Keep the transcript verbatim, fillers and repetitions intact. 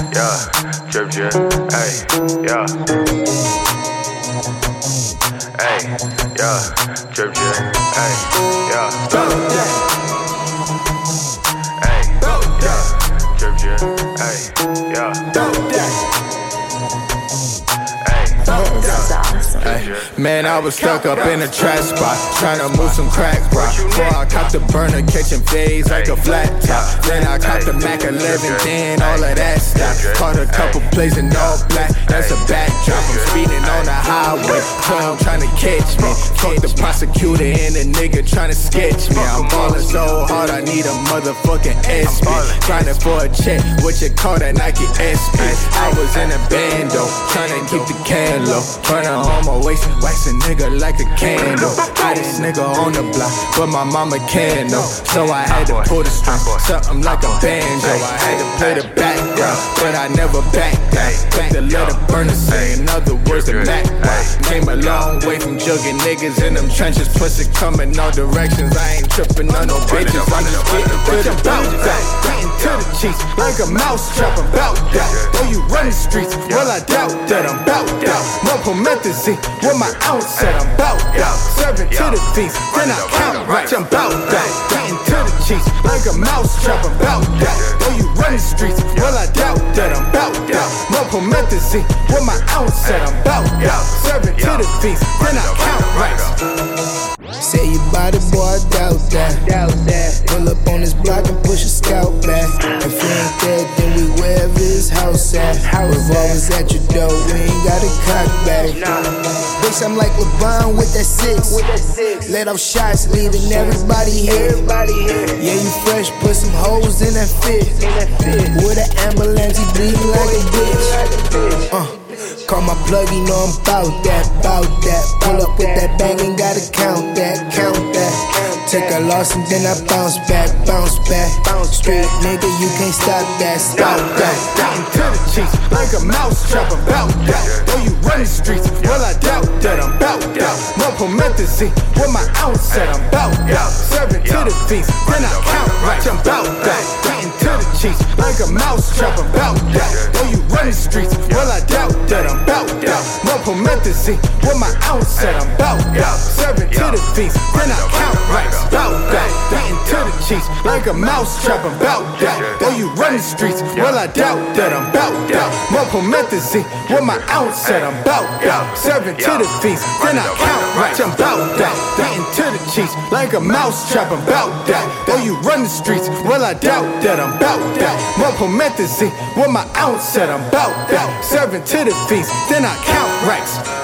yeah, drip drip, ay, yeah, ay, yeah, drip drip, ay, yeah, ay, yeah, drip drip, ay, yeah. Ay, man, I was stuck up in a trash spot, tryna move some crack rock. Before I caught the burner, catching fades like a flat top. Then I caught the Mac eleven, then all of that stuff. Caught a couple plays in all black, that's a backdrop. I'm speeding on the highway, club tryna catch me. Fuck the prosecutor and the nigga tryna sketch me. I'm ballin' so hard, I need a motherfucking S P. Grinding for a check, what you call that Nike S P. I was in a bando, tryna keep the can low. Burning on my waist, wax a nigga like a candle. Hottest nigga on the block, but my mama can't know. So I had to pull the string, something like a banjo. I had to play the background, but I never backed down. Back to let a burner sing, in other words, the Mac. Came a long way from jugging niggas in them trenches. Pussy coming all directions, I ain't tripping on no bitches. I'm just getting to the bout that, getting to the cheeks like a mouse trap. I'm bout that. Though you run the streets, well I doubt that. I'm bout that. More promethazine with my ounce set. I'm bout that. Serving to the feast, then I count right. I'm bout that. Getting to the cheeks like a mouse trap. I'm bout that. Though you run the streets, well I doubt that. I'm bout that. More promethazine with my ounce set. I'm bout that. Serving to the feast, then I count right. Say you body, boy, I doubt that. doubt that. Pull up on this block and push a scout back. If he ain't dead, then we wherever his house at. Revolvers at your door, we ain't got a cock back. Bitch, I'm like LeBron with that six. Let off shots, leaving everybody here. Yeah, you fresh, put some hoes in that fit. With an ambulance, he bleeding like a bitch. Uh. Call my plug, you know I'm bout that, bout that. Pull up with that bang and gotta count that, count that. Take a loss and then I bounce back, bounce back. Straight nigga, you can't stop that, stop that. Getting to the cheeks like a mouse trap. I'm bout that. Though you run the streets, well I doubt that. I'm bout that. More promethazine with my ounce set. I'm bout that. Serving to the feast, then I count right. I'm bout that. Getting to the cheeks like a mouse trap. I'm bout that. Though you run the streets, well I doubt that. I'm bout that. More promethazine with my ounce set. I'm bout that. Serving to the feast, then I count right. Bout that. Getting to the cheeks like a mouse trap. I'm bout that. Though you run the streets, well I doubt that. I'm bout that. More promethazine with my ounce set. I'm bout that. Serving to the feast, then I count right. I'm bout that. Getting to the cheeks like a mouse trap. I'm bout that. Though you run the streets, well I doubt that. I'm bout that. More promethazine with my ounce set. I'm bout that. Serving to the feast, then I count racks.